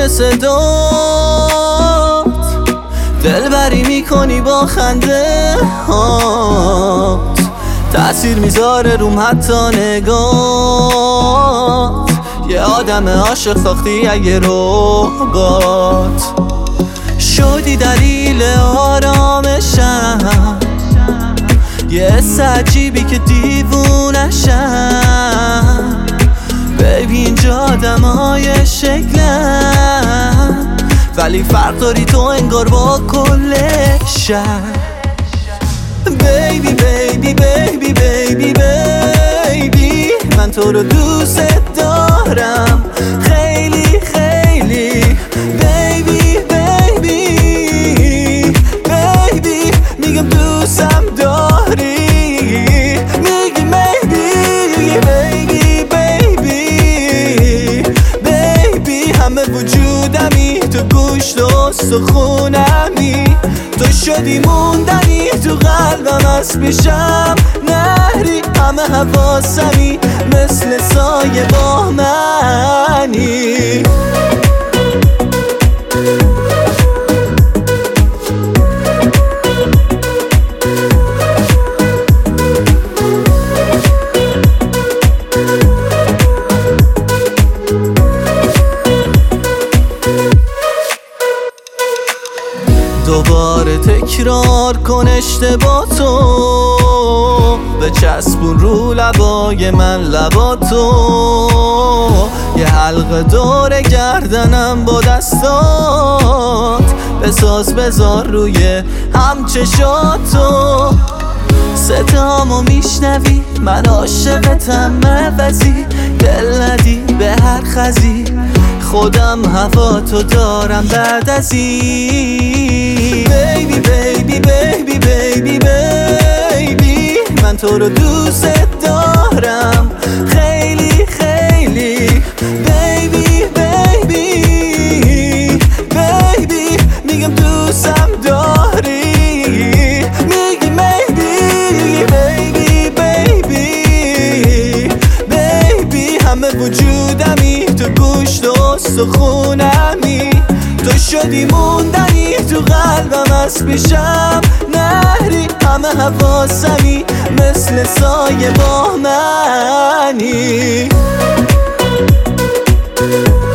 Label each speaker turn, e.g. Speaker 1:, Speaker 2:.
Speaker 1: صدات دلبری میکنی با خنده هات، تأثیر میذاره روم حتی نگات. یه آدم عاشق ساختی اگه ربات شدی دلیل آرامشم، یه حس عجیبی که دیوونشم. بیبی اینجا آدمای شکلم، ولی فرق داری تو انگار با کل شهر. بیبی بیبی بیبی بیبی بیبی من تو رو دوست دارم خیلی خیلی. بیبی بیبی بیبی میگم دوستم داری، میگی بیبی بیبی بیبی بیبی همه وجودمی، تو گوشت و استخونمی، تو شدی موندنی تو قلبم، از پیشم نهری همه حواسمی، مثل سایه با منی. دوباره تکرار کن اشتباهاتو، بچسبون رو لبای من لباتو، یه حلقه دور گردنم با دستات، بساز بذار روی هم چشاتو. صدامو میشنوی من عاشقتم عوضی، دل ندی به هر خزی، خودم هوا تو دارم بعد از این. بیبی بیبی بیبی بیبی بیبی من تو رو دوست دارم خیلی خیلی. بیبی بیبی بیبی میگم دوستم داری، میگی بیبی بیبی بیبی بیبی همه وجودمی، تو گوشت و استخونمی، تو شدی موندنی تو قلبم، از پیشم نهری همه حواسمی، مثل سایه با منی.